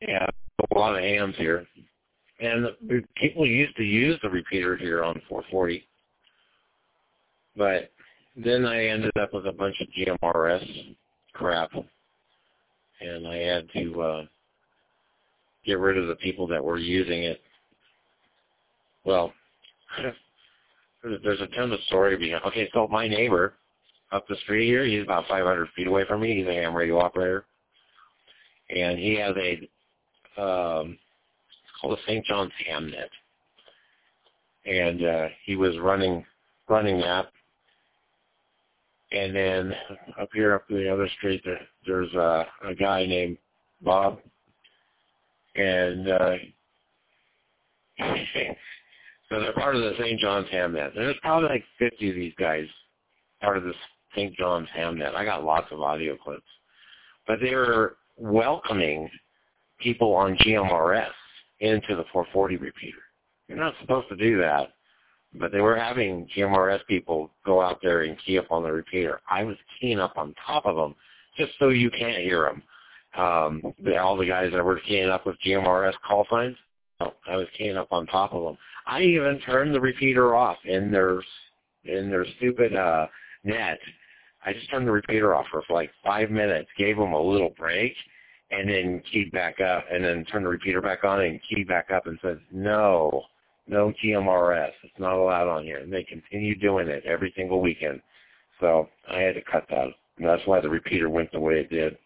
Yeah, a lot of hams here. And people used to use the repeater here on 440. But then I ended up with a bunch of GMRS crap. And I had to get rid of the people that were using it. Well, there's a ton of story behind. Okay, so my neighbor up the street here, he's about 500 feet away from me. He's a ham radio operator. And he has a, it's called a St. John's Hamnet. And he was running that. And then up the other street, there's a guy named Bob. And so they're part of the St. John's Hamnet. There's probably like 50 of these guys part of this St. John's Hamnet. I got lots of audio clips. But they were welcoming people on GMRS into the 440 repeater. You're not supposed to do that. But they were having GMRS people go out there and key up on the repeater. I was keying up on top of them just so you can't hear them. All the guys that were keying up with GMRS call signs, I was keying up on top of them. I even turned the repeater off in their stupid net. I just turned the repeater off for like 5 minutes, gave them a little break, and then keyed back up, and then turned the repeater back on and keyed back up and said, no GMRS. It's not allowed on here. And they continue doing it every single weekend. So I had to cut that. And that's why the repeater went the way it did.